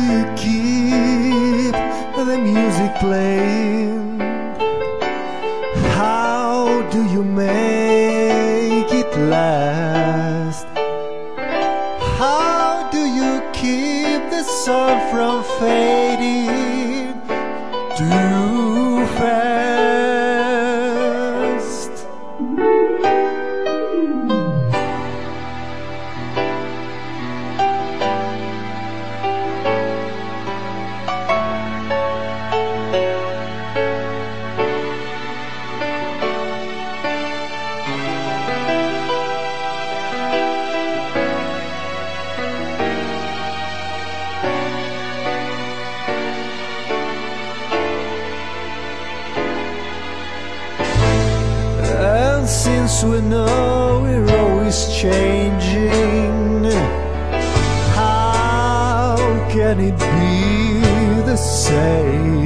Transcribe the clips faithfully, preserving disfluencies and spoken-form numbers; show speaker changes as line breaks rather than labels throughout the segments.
you keep the music playing? How do you make it last? How do you keep the sun from fading too fast? Since we know we're always changing, how can it be the same?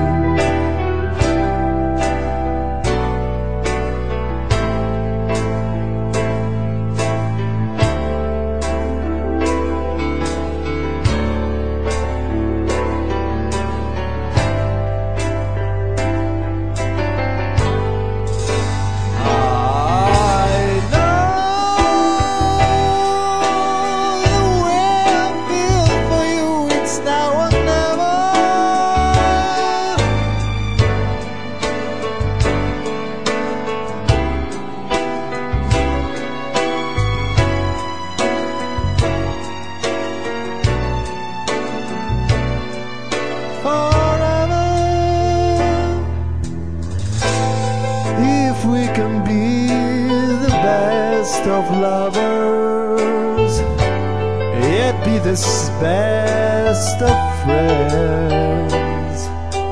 If we can be the best of lovers, yet be the best of friends.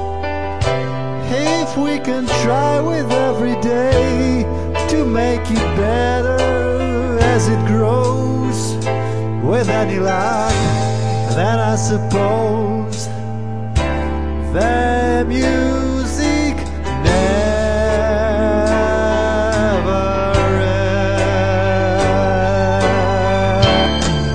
If we can try with every day to make it better as it grows, with any luck, then I suppose the music